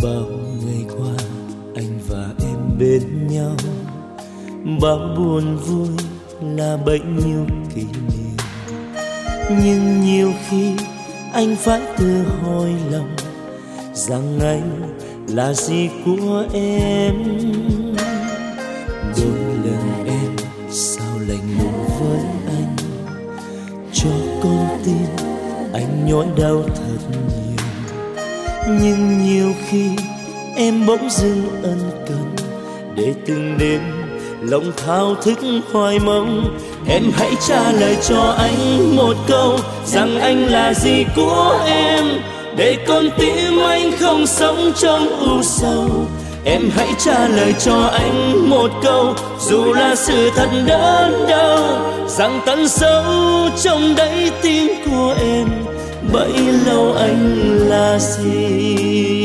Bao ngày qua anh và em bên nhau, bao buồn vui là bấy nhiêu kỷ niệm. Nhưng nhiều khi anh phải tự hỏi lòng rằng anh là gì của em. Đôi lần em sao lạnh lùng với anh, cho con tim anh nhói đau thật nhiều. Nhưng nhiều khi em bỗng dưng ân cần, để từng đêm lòng thao thức hoài mong. Em hãy trả lời cho anh một câu rằng anh là gì của em, để con tim anh không sống trong u sầu. Em hãy trả lời cho anh một câu, dù là sự thật đớn đau, rằng tận sâu trong đáy tim của em bấy lâu anh là gì.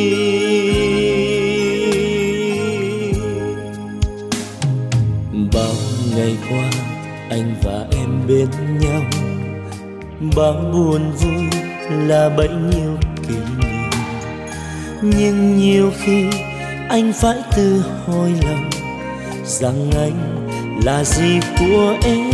Bao ngày qua anh và em bên nhau, bao buồn vui là bấy nhiêu kỷ niệm. Nhưng nhiều khi anh phải tự hỏi lòng rằng anh là gì của em.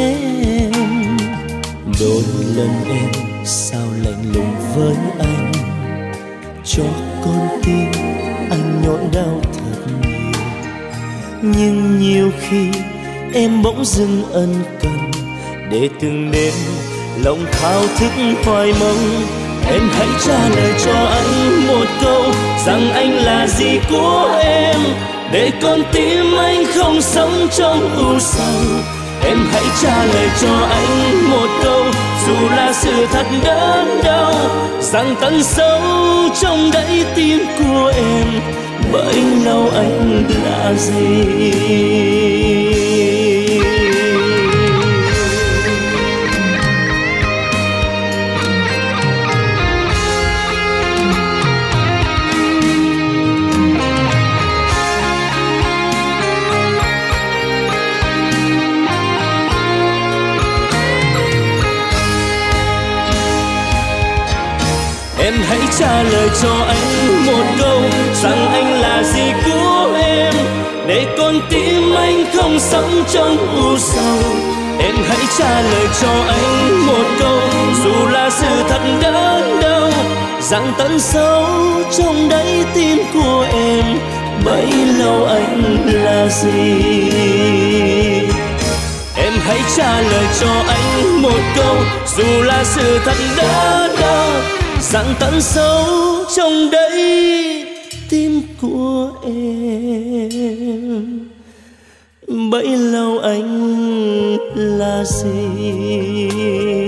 Đôi lần em sao lạnh lùng với anh, cho con tim anh nhói đau thật nhiều. Nhưng nhiều khi em bỗng dưng ân cần, để từng đêm lòng thao thức hoài mong. Em hãy trả lời cho anh một câu rằng anh là gì của em, để con tim anh không sống trong u sầu. Em hãy trả lời cho anh một câu, dù là sự thật đớn đau, rằng tận sâu trong đáy tim của em bấy lâu anh là gì. Em hãy trả lời cho anh một câu rằng anh là gì của em, để con tim anh không sống trong u sầu. Em hãy trả lời cho anh một câu, dù là sự thật đớn đau, rằng tận sâu trong đáy tim của em bấy lâu anh là gì. Em hãy trả lời cho anh một câu, dù là sự thật đớn đau, rằng tận sâu trong đáy tim của em bấy lâu anh là gì.